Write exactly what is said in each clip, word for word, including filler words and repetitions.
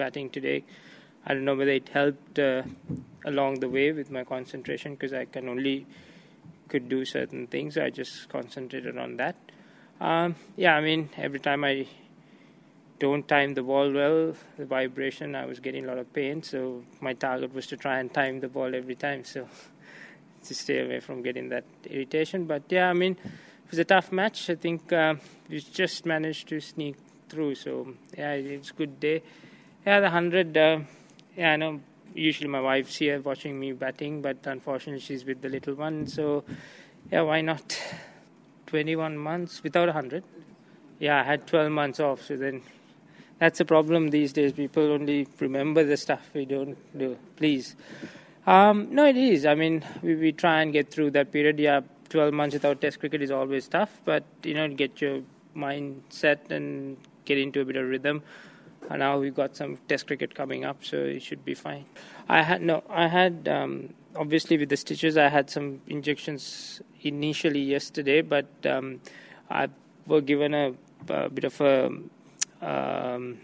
batting today. I don't know whether it helped uh, along the way with my concentration, because I can only could do certain things. So I just concentrated on that. Um, yeah, I mean, every time I don't time the ball well, the vibration, I was getting a lot of pain. So my target was to try and time the ball every time, so to stay away from getting that irritation. But yeah, I mean, it was a tough match. I think uh, we just managed to sneak through. So yeah, it's a good day. Yeah, the hundred. Uh, yeah, I know. Usually my wife's here watching me batting, but unfortunately she's with the little one. So yeah, why not? twenty-one months without a hundred. Yeah, I had twelve months off. So then that's a problem these days. People only remember the stuff we don't do. Please. Um, no, it is. I mean, we, we try and get through that period. Yeah, twelve months without Test cricket is always tough, but you know, get your mind set and get into a bit of rhythm. And now we've got some Test cricket coming up, so it should be fine. I had no, I had um, obviously with the stitches, I had some injections initially yesterday, but um, I were given a, a bit of a um,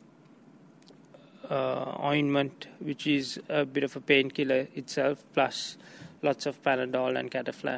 uh, ointment, which is a bit of a painkiller itself, plus lots of Panadol and Cataflam.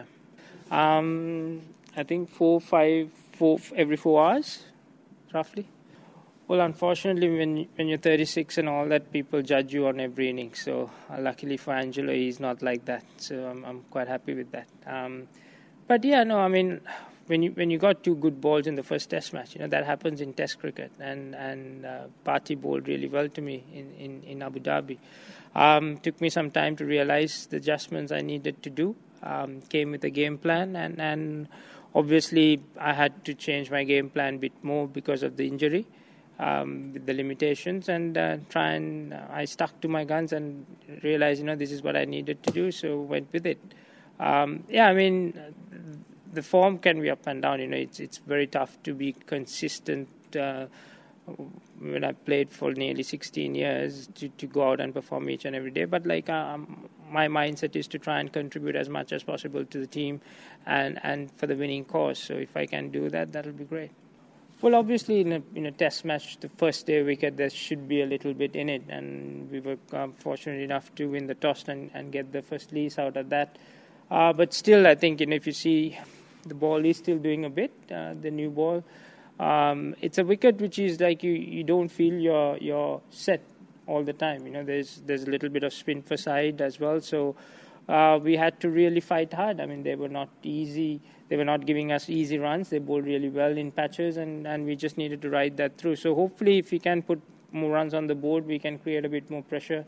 Um, I think four, five, four every four hours, roughly. Well, unfortunately, when when you're thirty-six and all that, people judge you on every inning. So, uh, luckily for Angelo, he's not like that. So, I'm I'm quite happy with that. Um, but yeah, no, I mean, when you when you got two good balls in the first Test match, you know that happens in Test cricket. And and uh, Bharti bowled really well to me in in in Abu Dhabi. Um, took me some time to realize the adjustments I needed to do. Um, came with a game plan, and and obviously I had to change my game plan a bit more because of the injury. Um, with the limitations, and uh, try and uh, I stuck to my guns and realized, you know, this is what I needed to do, so went with it. Um, yeah, I mean, the form can be up and down. You know, it's it's very tough to be consistent. Uh, when I played for nearly sixteen years, to, to go out and perform each and every day, but like um, my mindset is to try and contribute as much as possible to the team, and and for the winning cause. So if I can do that, that'll be great. Well, obviously, in a, in a Test match, the first day wicket, there should be a little bit in it. And we were um, fortunate enough to win the toss and, and get the first lease out of that. Uh, but still, I think, you know, if you see, the ball is still doing a bit, uh, the new ball. Um, it's a wicket which is like you, you don't feel you're, you're set all the time. You know, there's, there's a little bit of spin for side as well. So uh, we had to really fight hard. I mean, they were not easy. They were not giving us easy runs. They bowled really well in patches, and, and we just needed to ride that through. So hopefully, if we can put more runs on the board, we can create a bit more pressure,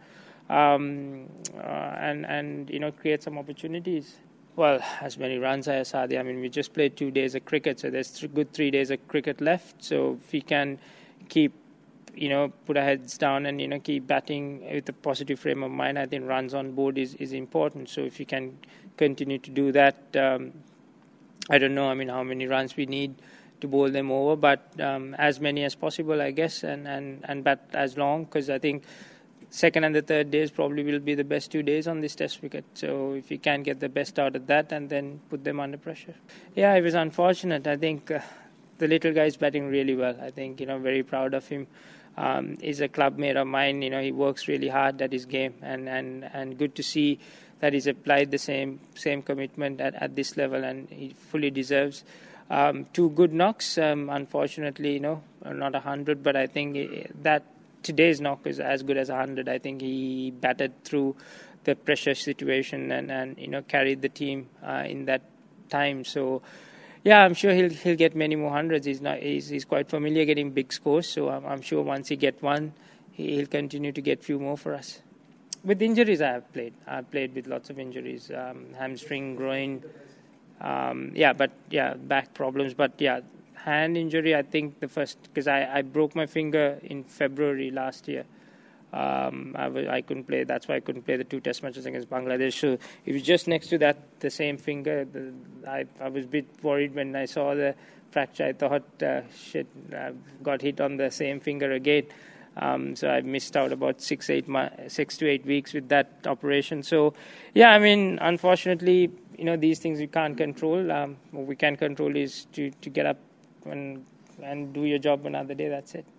um, uh, and and you know create some opportunities. Well, as many runs as Sadi. I mean, we just played two days of cricket, so there's th- good three days of cricket left. So if we can keep, you know, put our heads down and you know keep batting with a positive frame of mind, I think runs on board is is important. So if you can continue to do that. Um, I don't know, I mean, how many runs we need to bowl them over, but um, as many as possible, I guess, and, and, and bat as long, because I think second and the third days probably will be the best two days on this Test wicket. So if you can get the best out of that and then put them under pressure. Yeah, it was unfortunate. I think uh, the little guy is batting really well. I think, you know, very proud of him. Um, he's a club mate of mine. You know, he works really hard at his game, and, and, and good to see that he's applied the same same commitment at, at this level, and he fully deserves um, two good knocks. Um, unfortunately, you know, not a hundred, but I think that today's knock is as good as a hundred. I think he batted through the pressure situation and, and you know carried the team uh, in that time. So yeah, I'm sure he'll he'll get many more hundreds. He's not he's, he's quite familiar getting big scores. So I'm, I'm sure once he get one, he'll continue to get few more for us. With injuries, I have played. I've played with lots of injuries, um, hamstring, groin, um, yeah, but yeah, back problems. But yeah, hand injury, I think the first, because I, I broke my finger in February last year. Um, I, was, I couldn't play. That's why I couldn't play the two Test matches against Bangladesh. So it was just next to that, the same finger. The, I, I was a bit worried when I saw the fracture. I thought, uh, shit, I got hit on the same finger again. Um, so I missed out about six, eight, six to eight weeks with that operation. So, yeah, I mean, unfortunately, you know, these things we can't control. Um, what we can control is to, to get up and and do your job another day. That's it.